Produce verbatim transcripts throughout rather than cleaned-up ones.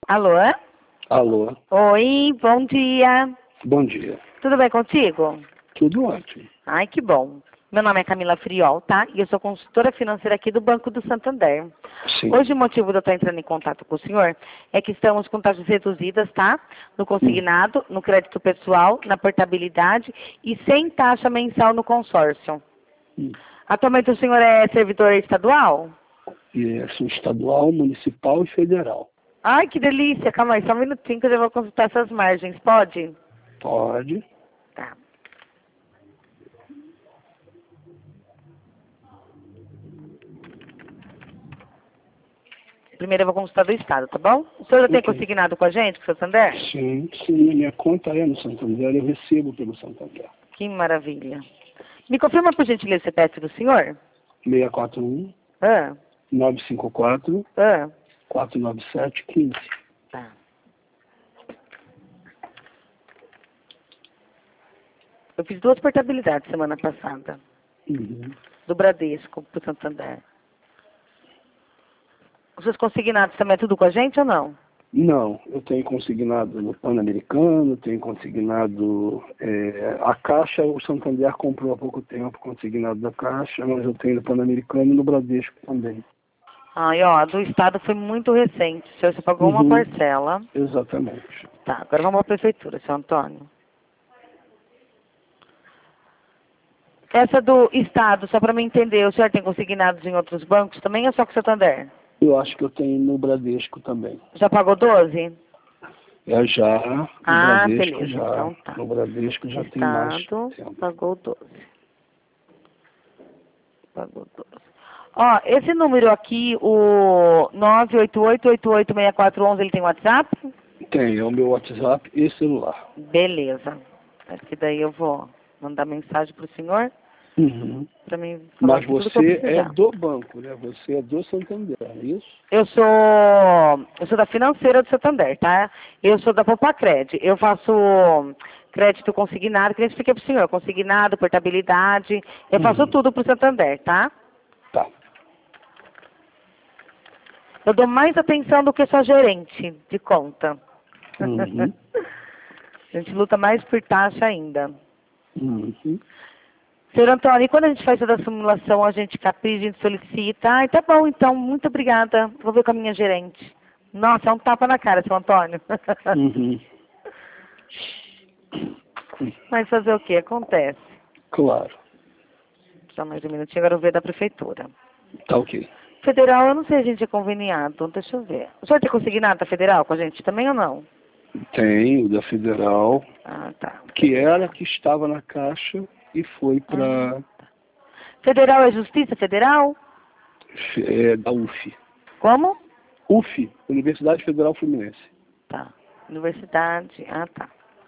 Alô? Alô, Oi, bom dia. bom dia. Tudo bem contigo? Tudo ótimo. Ai, que bom. Meu nome é Camila Friol, tá? E eu sou consultora financeira aqui do Banco do Santander. Sim. Hoje o motivo de eu estar entrando em contato com o senhor é que estamos com taxas reduzidas, tá? No consignado, Hum. no crédito pessoal, na portabilidade e sem taxa mensal no consórcio. Hum. Atualmente o senhor é servidor estadual? E é assim, estadual, municipal e federal. Ai, que delícia. Calma aí, só um minutinho que eu já vou consultar essas margens. Pode? Pode. Tá. Primeiro eu vou consultar do Estado, tá bom? O senhor já tem Ok. consignado com a gente, com o Santander? Sim, sim, minha conta é no Santander, eu recebo pelo Santander. Que maravilha. Me confirma, por gentileza, o C P F do senhor? seis quatro um, Ah, nove cinco quatro, ah, quatro nove sete, um cinco. tá. Eu fiz duas portabilidades semana passada, Uhum. do Bradesco pro Santander. Os seus consignados também é tudo com a gente ou não? Não, eu tenho consignado no Pan-Americano, tenho consignado é, a Caixa, o Santander comprou há pouco tempo consignado da Caixa, mas eu tenho no Pan-Americano e no Bradesco também. Ai, ó, a do Estado foi muito recente. O senhor só pagou uma Uhum. parcela. Exatamente. Tá, agora vamos à prefeitura, seu Antônio. Essa do Estado, só para me entender, o senhor tem consignados em outros bancos também ou só com o Santander? Eu acho que eu tenho no Bradesco também. Já pagou doze? É já, no Ah, Bradesco beleza, já. então tá. No Bradesco já tem mais Estado tempo. pagou doze. Pagou doze. Ó, esse número aqui, o nove oito oito, oito oito seis quatro um um, ele tem WhatsApp? Tem, é o meu WhatsApp e celular. Beleza. Aqui daí eu vou mandar mensagem pro senhor, Uhum. pra mim falar Mas aqui tudo que eu você é precisar. do banco, né? Você é do Santander, é isso? Eu sou, eu sou da financeira do Santander, tá? Eu sou da Popacred. Eu faço crédito consignado, que eu expliquei pro senhor, consignado, portabilidade. Eu faço Uhum. tudo pro Santander, tá? Tá. Eu dou mais atenção do que sua gerente de conta. Uhum. A gente luta mais por taxa ainda. Uhum. Senhor Antônio, e quando a gente faz toda a simulação, a gente capricha, a gente solicita. Ai, tá bom, então, muito obrigada. Vou ver com a minha gerente. Nossa, é um tapa na cara, seu Antônio. Uhum. Mas fazer o quê? Acontece. Claro. Só mais um minutinho, agora eu vou ver da prefeitura. Tá ok. Federal, eu não sei se a gente é conveniado. Deixa eu ver. O senhor tem consignado da federal com a gente também ou não? Tem o da Federal, Ah, tá. que era que estava na Caixa e foi para Ah, tá. Federal é Justiça Federal? é, da U F. Como? U F, Universidade Federal Fluminense. Tá. Universidade. Ah, tá.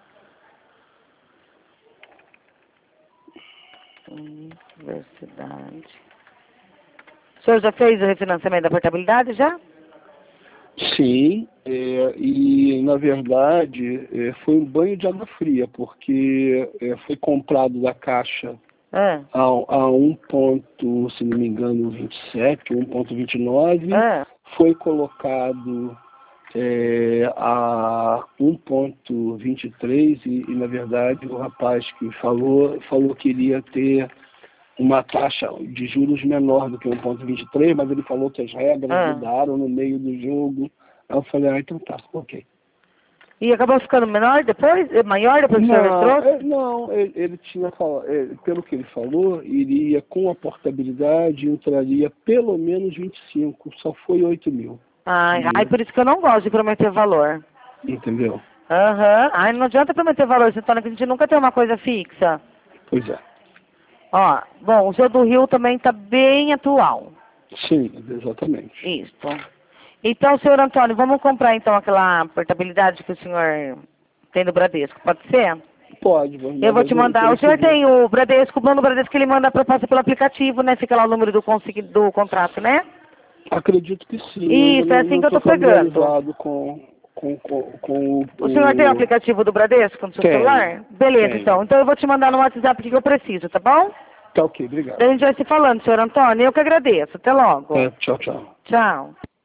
Universidade. O senhor já fez o refinanciamento da portabilidade já? Sim, é, e na verdade é, foi um banho de água fria, porque é, foi comprado da Caixa Ah, a, a um ponto, se não me engano, vinte e sete, um ponto vinte e nove, ah. foi colocado é, a um ponto vinte e três e, e, na verdade, o rapaz que falou, falou que iria ter uma taxa de juros menor do que um ponto vinte e três, mas ele falou que as regras Ah. mudaram no meio do jogo. Aí eu falei, ah, então tá, ok. E acabou ficando menor depois? Eh, Maior depois que o senhor Não, trouxe? é, não ele, ele tinha falado, é, pelo que ele falou, iria com a portabilidade, entraria pelo menos vinte e cinco, só foi oito mil. Ai, ai, E, por isso que eu não gosto de prometer valor. entendeu? Aham. Ai, não adianta prometer valor, você fala que a gente nunca tem uma coisa fixa. Pois é. Ó, bom, o seu do Rio também tá bem atual. Sim, exatamente. Isso. Então, senhor Antônio, vamos comprar então aquela portabilidade que o senhor tem do Bradesco, pode ser? Pode, vamos Eu vou te mandar. O senhor tem o Bradesco, o plano Bradesco que ele manda a proposta pelo aplicativo, né? Fica lá o número do, consegui- do contrato, né? Acredito que sim. Isso, é assim que eu tô pegando. Com, com, com, com o, O senhor tem o o... aplicativo do Bradesco no seu Tenho, celular? Beleza, tenho. então. Então eu vou te mandar no WhatsApp o que eu preciso, tá bom? Tá ok, obrigado. Daí a gente vai se falando, senhor Antônio. Eu que agradeço. Até logo. É, tchau, tchau. Tchau.